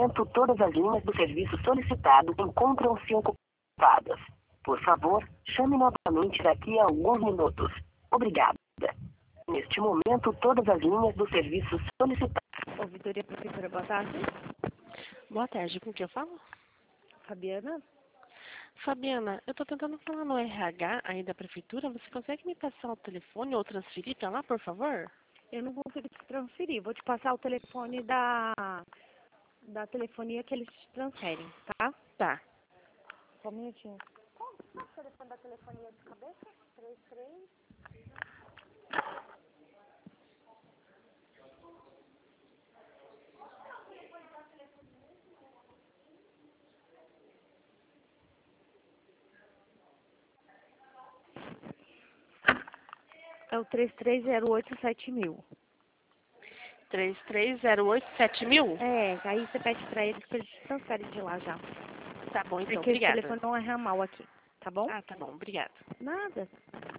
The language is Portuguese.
momento, todas as linhas do serviço solicitado encontram-se ocupadas. Por favor, chame novamente daqui a alguns minutos. Obrigada. Neste momento, todas as linhas do serviço solicitadas... Ouvidoria Prefeitura, boa tarde. Boa tarde, com quem eu falo? Fabiana? Fabiana, eu tô tentando falar no RH aí da prefeitura. Você consegue me passar o telefone ou transferir pra lá, por favor? Eu não vou conseguir te transferir. Vou te passar o telefone da telefonia que eles te transferem, tá? Tá. Só um minutinho. Qual é o telefone da telefonia de cabeça? 33... É o 33087000. 33087000? É, aí você pede pra eles que eles te transferem de lá já. Tá bom, então, Porque esse obrigada. telefone não é ramal aqui, tá bom? Ah, tá bom, obrigada. Nada.